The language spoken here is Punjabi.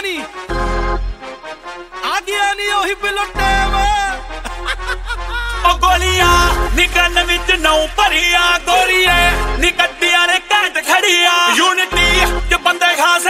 ਨੀ ਆ ਗਿਆ ਨੀ ਉਹੀ ਬਿਲੁੱਟੇ ਵੇ ਉਹ ਗੋਲੀਆਂ ਨੀ ਕੰਨ ਵਿੱਚ ਨੌ ਭਰੀਆਂ ਗੋਰੀਏ ਨੀ ਗੱਡੀਆਂ ਨੇ ਘੈਂਟ ਖੜੀਆਂ ਯੂਨਿਟੀ ਚ ਬੰਦੇ ਖਾਸ